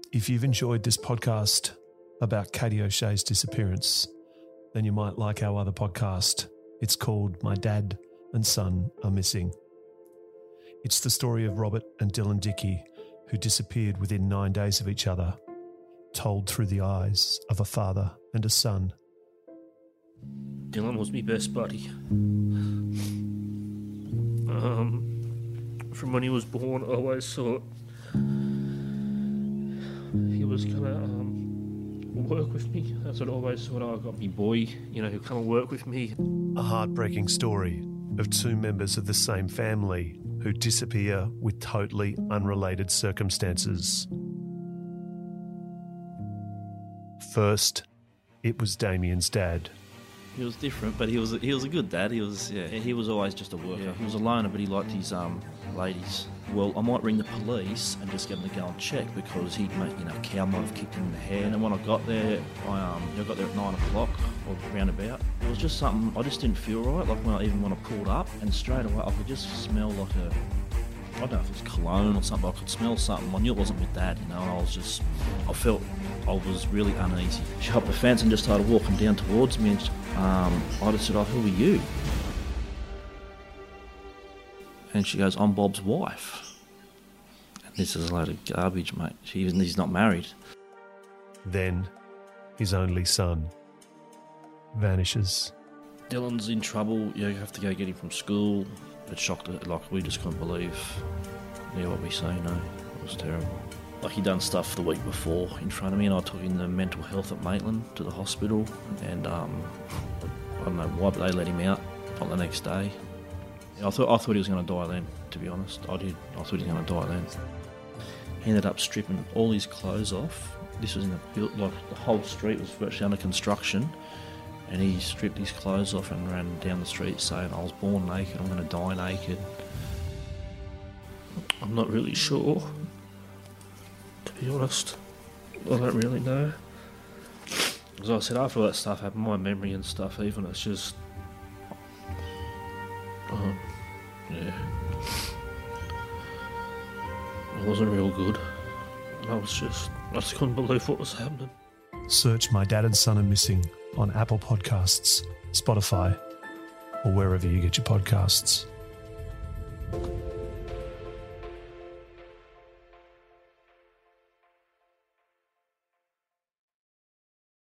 If you've enjoyed this podcast about Katie O'Shea's disappearance, then you might like our other podcast. It's called My Dad and Son Are Missing. It's the story of Robert and Dylan Dickey, who disappeared within 9 days of each other, told through the eyes of a father and a son. Dylan was my best buddy. From when he was born, I always thought he was gonna work with me. That's what I always thought. I got me boy, who'll come and work with me. A heartbreaking story of two members of the same family who disappear with totally unrelated circumstances. First, it was Damien's dad. He was different, but he was a good dad. He was always just a worker. He was a loner, but he liked his ladies. Well, I might ring the police and just get them to go and check because he'd make, a cow might have kicked him in the head. And when I got there, I got there at 9 o'clock or round about. It was just something I just didn't feel right. Like when I pulled up, and straight away I could just smell like I don't know if it was cologne or something. I could smell something. I knew it wasn't my dad, and I felt I was really uneasy. She hopped the fence and just started walking down towards me, and I just said, who are you? And she goes, I'm Bob's wife. And this is a load of garbage, mate. He's not married. Then his only son vanishes. Dylan's in trouble. You have to go get him from school. It shocked us. Like, we just couldn't believe what we seen. It was terrible. Like, he'd done stuff the week before in front of me, and I took him to mental health at Maitland to the hospital, and I don't know why, but they let him out on the next day. I thought he was going to die then, to be honest. I did. I thought he was going to die then. He ended up stripping all his clothes off. This was in the whole street was virtually under construction, and he stripped his clothes off and ran down the street saying, I was born naked, I'm going to die naked. I'm not really sure, to be honest. I don't really know. As I said, after all that stuff happened, my memory and stuff even, it's just... It wasn't real good. I just couldn't believe what was happening. Search My Dad and Son Are Missing on Apple Podcasts, Spotify, or wherever you get your podcasts.